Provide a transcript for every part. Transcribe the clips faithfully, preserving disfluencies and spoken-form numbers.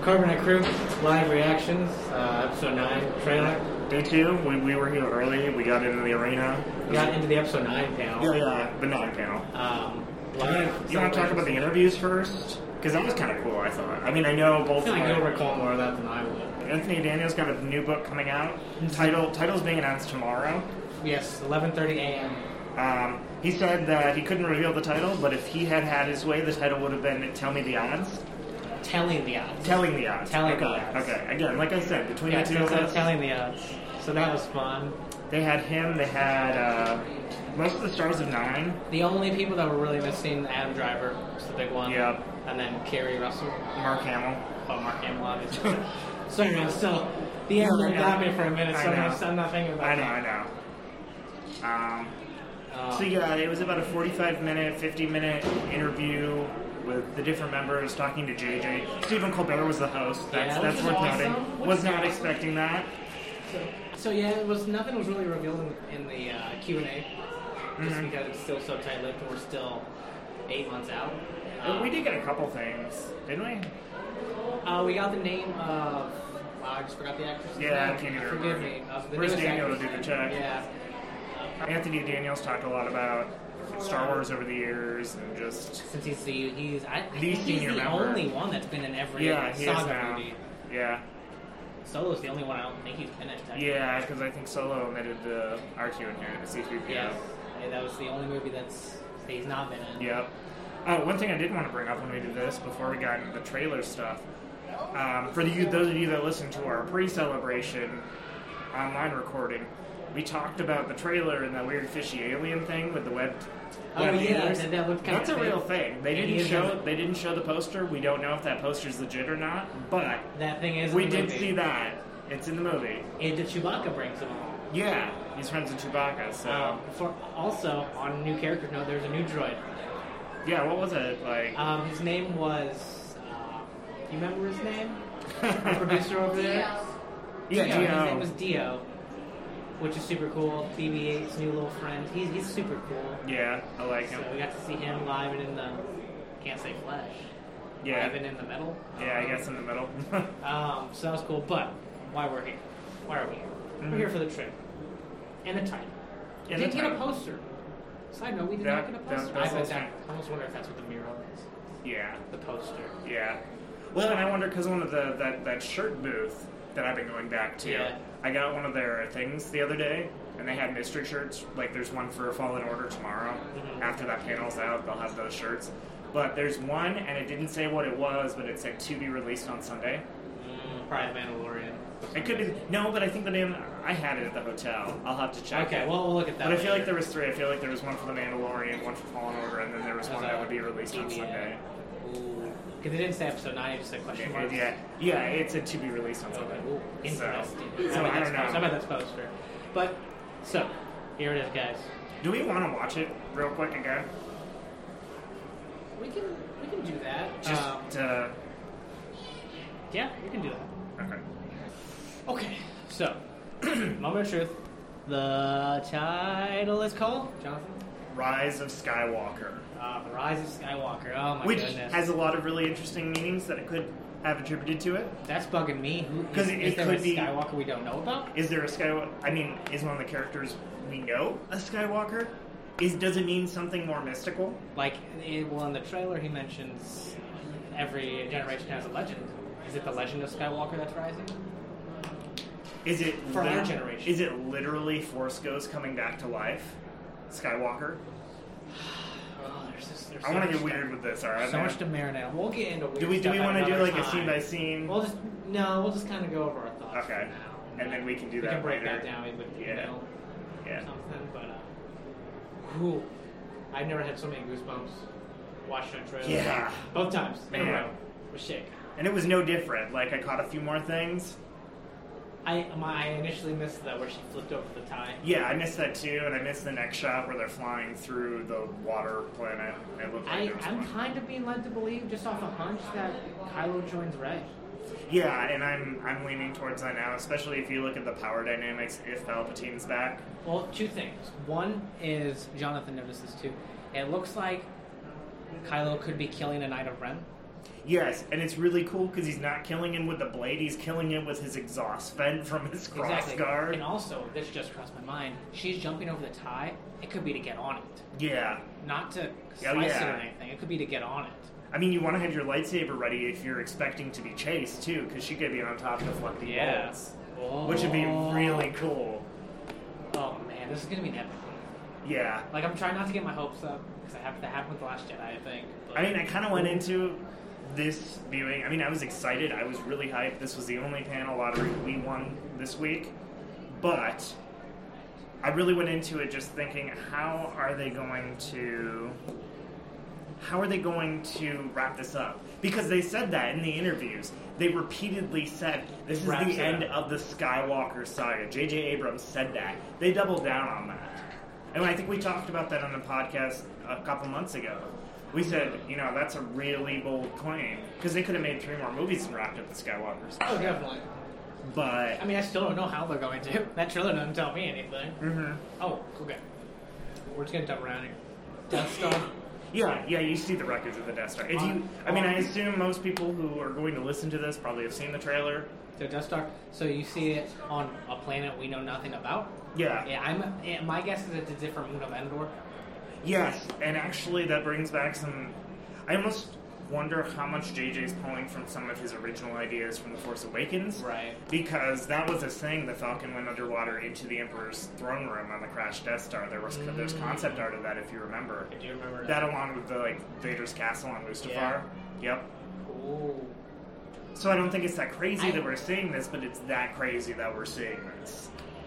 Carbonite Crew, live reactions, uh, episode nine trailer. Day two, we, we were here early, we got into the arena. We got into the episode nine panel. Yeah, yeah, the nine panel. Um, you want to talk about the interviews first? Because that was kind of cool, I thought. I mean, I know both... I feel like uh, you'll recall more of that than I would. Anthony Daniels got a new book coming out. Title Title's being announced tomorrow. Yes, eleven thirty a.m. Um, he said that he couldn't reveal the title, but if he had had his way, the title would have been Tell Me the Odds. Telling the odds. Telling the odds. Telling okay. the odds. Okay, again, like I said, between Yeah, the two of so us, telling the odds. So that was fun. they had him, they had uh, most of the stars of Nine. The only people that were really missing, Adam Driver was the big one. Yep. And then Kerry Russell. Mark Hamill. Oh, Mark Hamill, obviously. Sorry, man, still, the error got me for a minute, so I know. I'm not, I'm not thinking about I know, that. I know. Um, Um, so yeah, it was about a forty-five minute, fifty minute interview with the different members talking to J J. Stephen Colbert was the host. That's, Yeah, that's which worth is awesome. noting. Which Was is not awesome. expecting that. So, so yeah, it was nothing was really revealed in, in the uh, Q and A, just Mhm. because it's still so tight-lipped and we're still eight months out. Uh, Um, we did get a couple things, didn't we? Uh, we got the name of. Wow, I just forgot the actress. Yeah, I can't even Forgive remember. me. Of the Where's newest Daniel to actress. do the check? Yeah. Anthony Daniels talked a lot about Star Wars over the years and just Since he's the he's I, I The think he's senior the member. only one that's been in every yeah, he is saga now. movie. Yeah, Solo's the only one I don't think he's been in. technically. yeah, because I think Solo omitted the R two in here, the C three P O. Yes. Yeah, that was the only movie that's that he's not been in. Yep. Uh, one thing I did want to bring up when we did this, before we got into the trailer stuff, um, for the, those of you that listened to our pre-celebration online recording, we talked about the trailer and that weird fishy alien thing with the web. Oh web yeah, ears. that, that looked kind That's of a real thing. They It didn't is show. a- They didn't show the poster. We don't know if that poster's legit or not. But That thing is. in we the did movie. see that. It's in the movie. And the Chewbacca brings him along. Yeah, he's friends with Chewbacca. So Um, for also on a new character note, there's a new droid. yeah, what was it like? Um, his name was. Uh, you remember his name? The producer over there. yeah, Dio. His Dio. name was Dio, which is super cool. B B eight's new little friend. He's he's super cool. Yeah, I like So him. we got to see him live and in the. Can't say flesh. Yeah. Live and in the metal. Yeah, I guess in the middle. Um, so that was cool. But why we're here? Why are we here? Mhm. We're here for the trailer and the title. We And the didn't get a title. poster. Side note, we did That- not get a that- poster. that's I bet also- that. I almost wonder if that's what the mural is. yeah, The poster. yeah. Well, and I wonder because one of the that, that shirt booth that I've been going back to, Yeah. I got one of their things the other day, and they had mystery shirts. Like there's one for Fallen Order tomorrow. Mhm. After that panel's out, they'll have those shirts. But there's one, and it didn't say what it was, but it said to be released on Sunday. Mm, probably the Mandalorian. It could be no, but I think the name I had it at the hotel. I'll have to check. Okay, it. well we'll look at that. But I feel later. like there was three. I feel like there was one for the Mandalorian, one for Fallen Order, and then there was one that would be released on Sunday. Because it didn't say episode nine, it just said question marks. Yeah, yeah, it said to be released on Okay. Sunday. Ooh, interesting. So, so bet I that's don't know. poster. I bet that's poster. But so here it is, guys. Do we want to watch it real quick again? We can we can do that. Just Um, to, yeah, we can do that. okay. Okay, so moment of truth. The title is called Jonathan. Rise of Skywalker, Uh, the Rise of Skywalker. Oh my which goodness, has a lot of really interesting meanings that it could have attributed to it. that's bugging me. Who- 'Cause is, it- is it there could a be- Skywalker we don't know about? Is there a Skywalker? I mean, is one of the characters we know a Skywalker? Is does it mean something more mystical? Like, it, well, in the trailer, he mentions every generation has a legend. Is it the legend of Skywalker that's rising? Is it For our lit- generation. Is it literally Force Ghost coming back to life? Skywalker. Oh, there's just, there's I so want to much get weird with this. All right. So man? much to marinate on. We'll get into weird Do we do stuff we at want to do another like a time. scene by scene? We'll just no, we'll just kind of go over our thoughts Okay. for now, And then we can do we that can break later. that down with the Yeah. middle Yeah. or something. But uh, whew, I've never had so many goosebumps watching a trailer. Yeah. both times in a Man. row. Was shake. And it was no different. Like I caught a few more things. I my I initially missed that where she flipped over the tie. Yeah, I missed that too, and I missed the next shot where they're flying through the water planet. It looked like I, there was I'm one. kind of being led to believe, just off a hunch, that Kylo joins Rey. Yeah, and I'm I'm leaning towards that now, especially if you look at the power dynamics. If Palpatine's back, Well, two things. One is, Jonathan noticed this too, it looks like Kylo could be killing a Knight of Ren. Yes, and it's really cool because he's not killing him with the blade, he's killing him with his exhaust vent from his cross Exactly. guard. And also, this just crossed my mind. She's jumping over the tie. It could be to get on it, Yeah. not to Oh, slice yeah. it or anything. It could be to get on it. I mean, you want to have your lightsaber ready if you're expecting to be chased, too, because she could be on top deflecting Yeah. bolts. Oh. Which would be really cool. Oh man, this is gonna be an epic. Yeah. Like I'm trying not to get my hopes up because I have that happened with the Last Jedi, I think. But I mean, I kind of went into this viewing. I mean, I was excited. I was really hyped. This was the only panel lottery we won this week. But I really went into it just thinking, how are they going to... How are they going to wrap this up? Because they said that in the interviews. They repeatedly said, this is the Wraps it end up. of the Skywalker saga. J J Abrams said that. They doubled down on that. And I think we talked about that on the podcast a couple months ago. We said, you know, that's a really bold claim. Because they could have made three more movies and wrapped up the Skywalkers. oh, definitely. But... I mean, I still don't know how they're going to. That trailer doesn't tell me anything. Mhm. Oh, okay. We're just gonna jump around here. Death Star. Yeah, yeah, you see the records of the Death Star. If you, I mean, I assume most people who are going to listen to this probably have seen the trailer. So Death Star. So you see it on a planet we know nothing about. Yeah. Yeah, I'm. eh, My guess is it's a different moon of Endor. Yes, and actually that brings back some... I almost wonder how much J J's pulling from some of his original ideas from The Force Awakens. Right. Because that was a thing, the Falcon went underwater into the Emperor's throne room on the crashed Death Star. There was Mm. There's concept art of that, if you remember. I do remember That along with the, like, Vader's castle on Mustafar. Yeah. Yep. Ooh. So I don't think it's that crazy I- that we're seeing this, but it's that crazy that we're seeing this.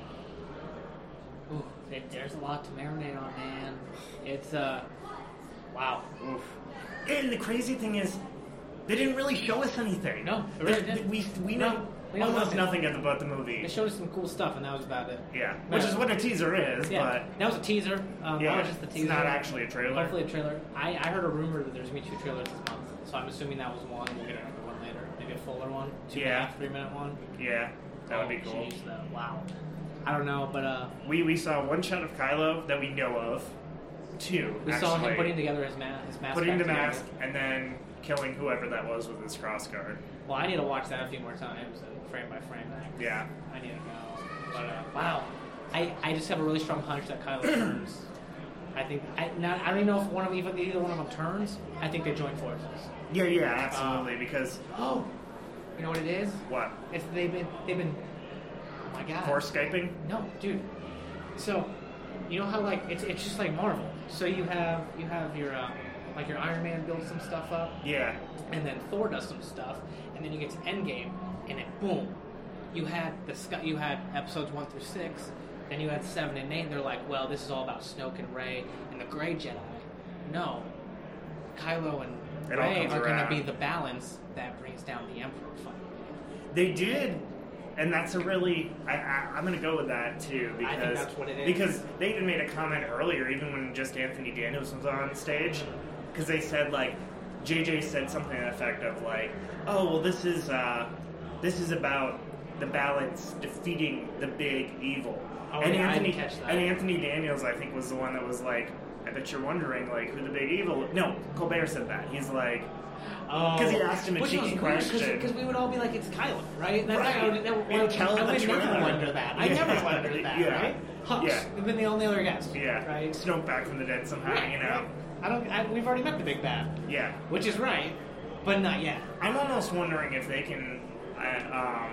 Ooh. It, there's a lot to marinate on, man. It's uh. Wow. Oof. And the crazy thing is, they didn't really show us anything. No, they really They- didn't. We, we No, know we know almost nothing. nothing about the movie. They showed us some cool stuff, and that was about it. Yeah, No. which is what a teaser is, Yeah, but that was a teaser. Um, yeah, that was just the teaser. it's not actually a trailer. Hopefully a trailer. I, I heard a rumor that there's gonna be two trailers this month, so I'm assuming that was one. We'll get another one later, maybe a fuller one, two and a Yeah. half, three minute one. Yeah, that would be Oh, cool. Jeez, though. Wow. I don't know, but uh, We we saw one shot of Kylo that we know of. Two. we actually, saw him putting together his, ma- his mask. putting back the together. mask and then killing whoever that was with his crossguard. Well, I need to watch that a few more times and frame by frame that. Yeah. I need to know. But uh, wow, I, I just have a really strong hunch that Kylo turns. I think I not, I don't even know if one of even either one of them turns. I think they join forces. Yeah, yeah, absolutely. because Oh, you know what it is? what? It's they've been they've been. Oh my god. Force Skyping? No, dude. So, you know how like it's it's just like Marvel. So you have you have your uh, like your Iron Man builds some stuff up, Yeah. and then Thor does some stuff, and then you get to Endgame, and it boom, you had the Sky, you had episodes one through six, then you had seven and eight. And they're like, well, this is all about Snoke and Rey and the Grey Jedi. No, Kylo and It all Rey comes are going to around. be the balance that brings down the Emperor fight. They did, and that's a really. I, I, I'm going to go with that too because I think that's what it is. because they even made a comment earlier, even when just Anthony Daniels was on stage, because they said like J J said something to the effect of like, oh well, this is uh, this is about the balance defeating the big evil. Oh, and yeah, I Anthony didn't catch that. and Anthony Daniels, I think, was the one that was like, I bet you're wondering like who the big evil. No, Colbert said that. He's like. Oh, 'Cause he asked him a Which cheeky was weird, question. Because we would all be like, it's Kylo, right? That's Right. Like, I would, that, You would- tell I the would never trailer. wonder that. I Yeah. never wondered that, Yeah. right? Hux Yeah. would have been the only other guess. Yeah, Right? Snoke back from the dead somehow, Right, you know. right. I don't. I, we've already met the big bad, Yeah, which is right, but not yet. I'm almost wondering if they can. Uh, um,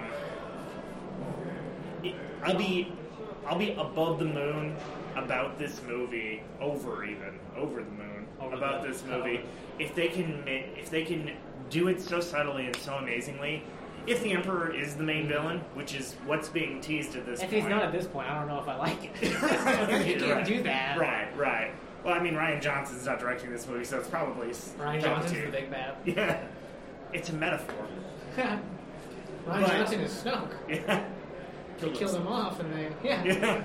I'll be, I'll be above the moon about this movie, over even over the moon Over about the- this movie. If they can, ma- if they can do it so subtly and so amazingly. If the Emperor is the main villain, which is what's being teased at this If point. he's not at this point, I don't know if I like it. you can't Right. do that. Right, right. Well, I mean, Ryan Johnson's not directing this movie, so it's probably Ryan top Johnson's two. the big bad. Yeah, it's a metaphor. Ryan But- Johnson is Snoke. Yeah, They killed him off, and they yeah. yeah.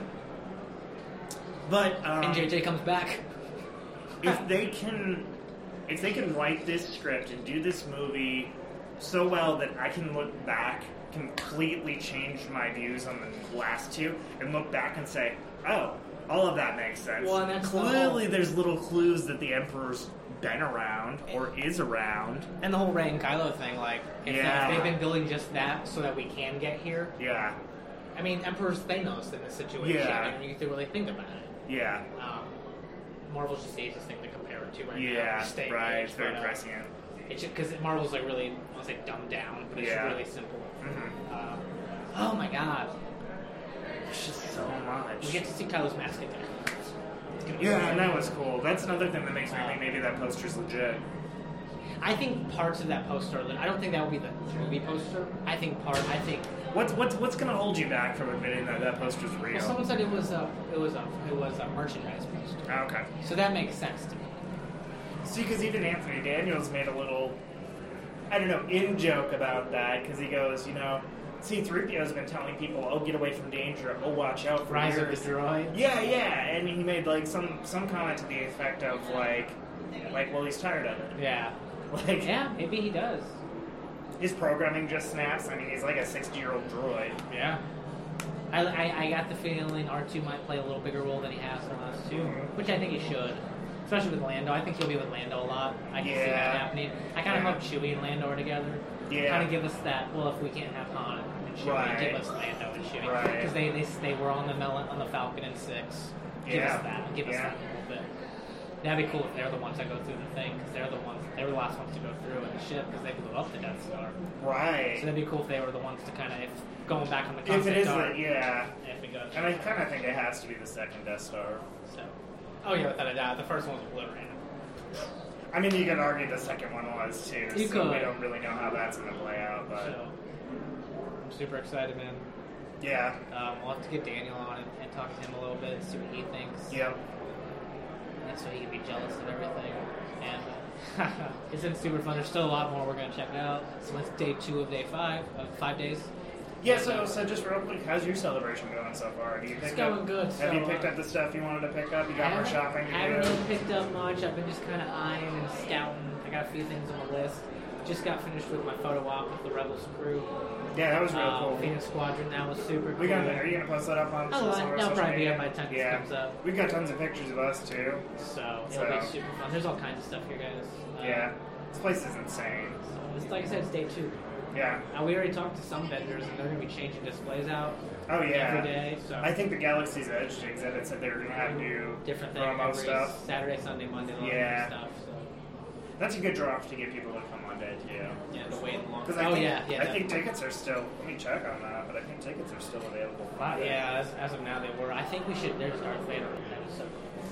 But um, And J J comes back. if they can, if they can write this script and do this movie so well that I can look back, completely change my views on the last two, and look back and say, oh, all of that makes sense. Well, and that's the Clearly, whole- there's little clues that the Emperor's been around or is around. And the whole Rey and Kylo thing, like, if, Yeah. they, if they've been building just that so that we can get here. Yeah. I mean, Emperor's Thanos in this situation. Yeah. And you have to really think about it. Yeah. Um, Marvel's just the easiest thing to compare it to right now. Yeah, Stay right. engaged, It's very but, uh, prescient. It's just because Marvel's like really, I want to say dumbed down, but it's Yeah. really simple. Mm-hmm. Uh, oh my god. It's just so much. We get to see Kylo's mask again. It's gonna be Yeah, awesome. and that was cool. That's another thing that makes me think maybe that poster's legit. I think parts of that poster, are lit- I don't think that will be the movie poster. I think part, I think, What's what's what's gonna hold you back from admitting that that poster's real? well, someone said it was a, it was a, it was a merchandise poster. Oh, okay. So that makes sense to me. See, because even Anthony Daniels made a little, I don't know, in joke about that, because he goes, you know, C three P O's been telling people, oh, get away from danger, oh, watch out for Rise of years. the Droid. Yeah, yeah, and he made like some some comment to the effect of like, like, well, he's tired of it. Yeah. Like, Yeah, maybe he does. his programming just snaps. I mean, he's like a sixty-year-old droid. Yeah. I, I, I got the feeling R two might play a little bigger role than he has in the last two, Mhm. which I think he should. Especially with Lando. I think he'll be with Lando a lot. I can see that Yeah. happening. I kind of Yeah. hope Chewie and Lando are together. Yeah. Kind of give us that, well, if we can't have Han and Chewie, Right. give us Lando and Chewie. Right. Because they, they, they were on the Mel- on the Falcon in six. Give Yeah. us that. Give us Yeah. that a little bit. That'd be cool if they're the ones that go through the thing, because they're the ones, they were the last ones to go through in the ship, because they blew up the Death Star. Right. So that'd be cool if they were the ones to kind of, if going back on the If concept it is, art, the, yeah. if it goes. And I kind of think it has to be the second Death Star. So, oh yeah, without a doubt, the first one was obliterated. I mean, you could argue the second one was too. You so could. we don't really know how that's going to play out, but So, I'm super excited, man. yeah. Um, we'll have to get Daniel on and, and talk to him a little bit and see what he thinks. Yep. And so he can be jealous of everything. And uh, it's been super fun. There's still a lot more we're going to check out. So it's day two of day five, of five days. Yeah. So, so just real quick, how's your celebration going so far? Do you pick It's going up, good. Have so, you picked uh, up the stuff you wanted to pick up? You got more haven't- shopping to I haven't do? really picked up much. I've been just kind of eyeing and scouting. I got a few things on the list. Just got finished with my photo op with the Rebels crew. Yeah, that was real Uh, cool. Phoenix Squadron, that was super We cool. got. Are you gonna post that up on Oh, social, that'll social probably be media? up by the time this yeah. comes up. We've got tons of pictures of us too. So it'll So- be super fun. There's all kinds of stuff here, guys. Uh, Yeah. This place is insane. So it's, like I said, it's day two. Yeah. Uh, we already talked to some vendors, and they're going to be changing displays out Oh yeah. every day. So I think the Galaxy's Edge exhibit said they were gonna have new different things promo every stuff. Saturday, Sunday, Monday, a lot Yeah. of new stuff. So That's a good draft to get people to come on day too. yeah, the wait long. Because I Oh think, yeah, yeah. I think definitely. tickets are still. Let me check on that, but I think tickets are still available. for Wow, Monday. yeah, as, as of now they were. I think we should. There's Darth Vader. That was so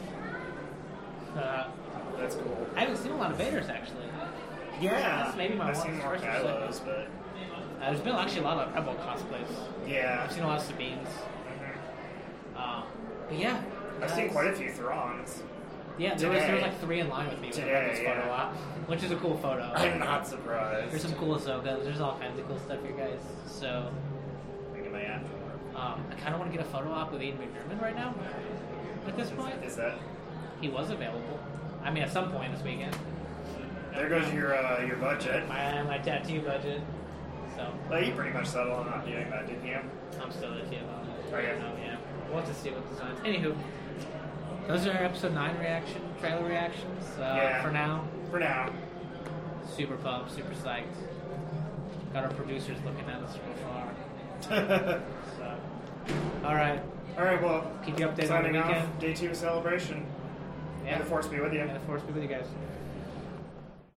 cool. Uh, That's cool. I haven't seen a lot of Vaders actually. Yeah, That's maybe my I've one seen more first or Kylos, but Uh, there's been actually a lot of Rebel cosplays. yeah, I've seen a lot of Sabines. Mhm. Um, but yeah, I've seen guys. quite a few Thrawns. Yeah, there was, there was Today. like three in line with me with the Today, Rebels photo yeah. op, which is a cool photo. I'm not surprised. There's some cool Ahsokas. There's all kinds of cool stuff here, guys. So, Thinking my after. um, I kind of want to get a photo op with Ian McDermott right now. At this point, Is that? he was available. I mean, at some point this weekend. There goes your uh, your budget. My my tattoo budget. So Well, you pretty much settled on not doing that, didn't you? I'm still iffy about it. Are you? No, yeah. We'll have to see what designs. Anywho, those are our episode nine reaction trailer reactions. Uh, Yeah. For now, For now. super pumped, super psyched. Got our producers looking at us from afar. So, all right. All right. Well, Keep you updated on the signing weekend. off. Day two celebration. Yeah. May the force be with you. May the force be with you guys.